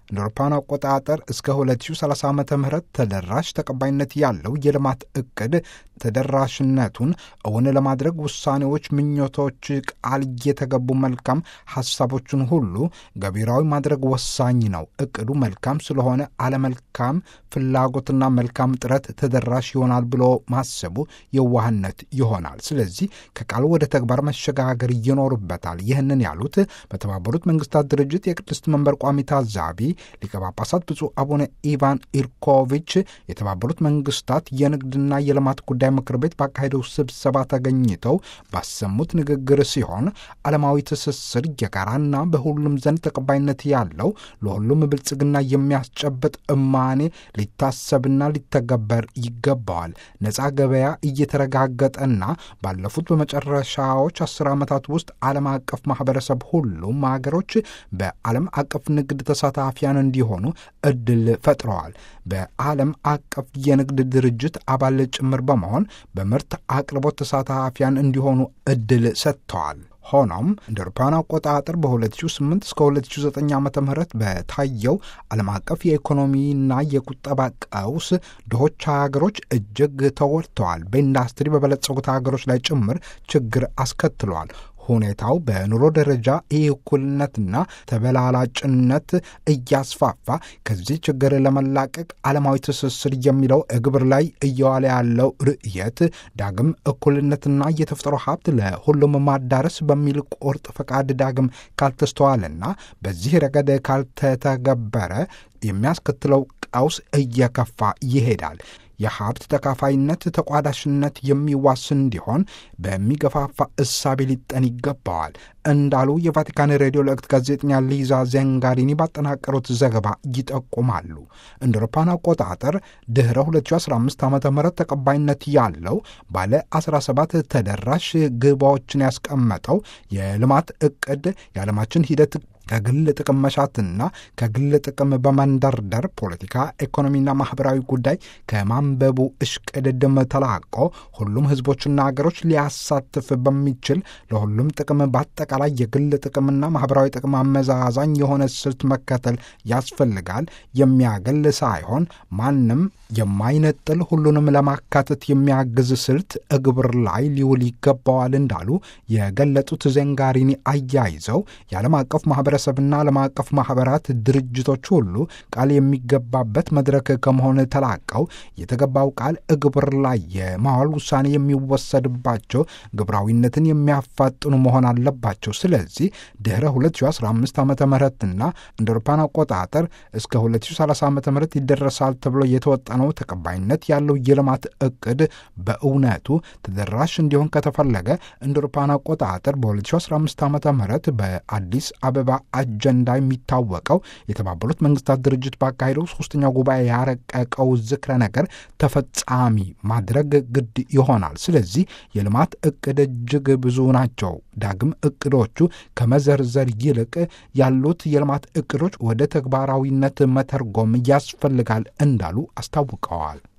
እንደ አውሮፓውያን አቆጣጠር እስከ 2030 ዓመተ ምህረት ተደራሽ ተቀባይነት ያለው የልማት እቅድ ተደራሽነቱን እውን ለማድረግ ውሳኔዎች፣ ምኞቶች፣ ቃል የተገቡ መልካም ሐሳቦችን ሁሉ ገቢራዊ ማድረግ ወሳኝ ነው። እቅዱ መልካም ስለሆነ አለመልካም ፍላጎትና መልካም ጥረት ተደራሽ ይሆናል ብሎ ማሰቡ የዋህነት ይሆናል። ስለዚህ ከቃል ወደ ተግባር መሸጋገር ይኖርበታል። ይህንን ያሉት በተባበሩት መንግስታት ድርጅት የቅድስት መንበር ቋሚ ታዛቢ ሊቀ ጳጳሳት ብፁዕ አቡነ ኢቫን ኢርኮቪች የተባበሩት መንግስታት የንግድና የልማት ጉዳይ ምክር ቤት ባካሄደው ስብሰባ ተገኝተው ባሰሙት ንግግር ሲሆን ዓለማዊ ትስስር የጋራና በሁሉም ዘንድ ተቀባይነት ያለው ለሁሉም ብልጽግና የሚያስጨብጥ እማኔ ሊታሰብና ሊተገበር ይገባዋል። ነፃ ገበያ እየተረጋገጠና ባለፉት በመጨረሻዎች 10 ዓመታት ውስጥ ዓለም አቀፍ ማህበረሰብ ሁሉም ሀገሮች በዓለም አቀፍ ንግድ ተሳታፊያን እንዲሆኑ እድል ፈጥረዋል። በዓለም አቀፍ የንግድ ድርጅት አባል ጭምር በመሆን በምርት አቅርቦት ተሳታፊያን እንዲሆኑ እድል ሰጥተዋል። ሆኖም እንደ አውሮፓውያን አቆጣጠር በ2008 እስከ 2009 ዓመተ ምህረት በታየው ዓለም አቀፍ የኢኮኖሚና የቁጠባ ቀውስ ድሆች ሀገሮች እጅግ ተወድተዋል። በኢንዱስትሪ በበለጸጉት ሀገሮች ላይ ጭምር ችግር አስከትሏል። ሁኔታው በኑሮ ደረጃ እኩልነትና ተበላላጭነት እያስፋፋ ከዚህ ችግር ለመላቀቅ ዓለማዊ ትስስር የሚለው እግብር ላይ እየዋለ ያለው ርዕየት ዳግም እኩልነትና የተፈጥሮ ሀብት ለሁሉም ማዳረስ በሚል ቁርጥ ፈቃድ ዳግም ካልተስተዋለና በዚህ ረገድ ካልተተገበረ የሚያስከትለው ቀውስ እየከፋ ይሄዳል። የሀብት ተካፋይነት ተቋዳሽነት የሚዋስን እንዲሆን በሚገፋፋ እሳቤ ሊጠን ይገባዋል እንዳሉ የቫቲካን ሬዲዮ ለእክት ጋዜጠኛ ሊዛ ዜንጋሪኒ ባጠናቀሩት ዘገባ ይጠቁማሉ። እንደ አውሮፓውያን አቆጣጠር ድህረ 2015 ዓ.ም ተቀባይነት ያለው ባለ 17 ተደራሽ ግቦችን ያስቀመጠው የልማት እቅድ የዓለማችን ሂደት ከግል ጥቅም መሻትና ከግል ጥቅም በመንደርደር ፖለቲካ፣ ኢኮኖሚና ማህበራዊ ጉዳይ ከማንበቡ እሽቅድድም ተላቆ ሁሉም ህዝቦችና ሀገሮች ሊያሳትፍ በሚችል ለሁሉም ጥቅም በአጠቃላይ የግል ጥቅምና ማህበራዊ ጥቅም አመዛዛኝ የሆነ ስልት መከተል ያስፈልጋል። የሚያገል ሳይሆን ማንም የማይነጥል ሁሉንም ለማካተት የሚያግዝ ስልት እግብር ላይ ሊውል ይገባዋል እንዳሉ የገለጹት ዜንጋሪኒ አያይዘው የዓለም አቀፍ ማህበረሰብና ዓለም አቀፍ ማህበራት ድርጅቶች ሁሉ ቃል የሚገባበት መድረክ ከመሆን ተላቀው የተገባው ቃል እግብር ላይ የማዋል ውሳኔ የሚወሰድባቸው ግብራዊነትን የሚያፋጥኑ መሆን አለባቸው። ስለዚህ ድህረ 2015 ዓመተ ምህረትና እንደ አውሮፓውያን አቆጣጠር እስከ 2030 ዓመተ ምህረት ይደረሳል ተብሎ የተወጣነው ተቀባይነት ያለው የልማት እቅድ በእውነቱ ተደራሽ እንዲሆን ከተፈለገ እንደ አውሮፓውያን አቆጣጠር በ2015 ዓመተ ምህረት በአዲስ አበባ አጀንዳ የሚታወቀው የተባበሩት መንግስታት ድርጅት ባካሄደው 3ኛው ጉባኤ ያረቀቀው ዝክረ ነገር ተፈጻሚ ማድረግ ግድ ይሆናል። ስለዚህ የልማት እቅድ እጅግ ብዙ ናቸው። ዳግም እቅዶቹ ከመዘርዘር ይልቅ ያሉት የልማት እቅዶች ወደ ተግባራዊነት መተርጎም ያስፈልጋል እንዳሉ አስታውቀዋል።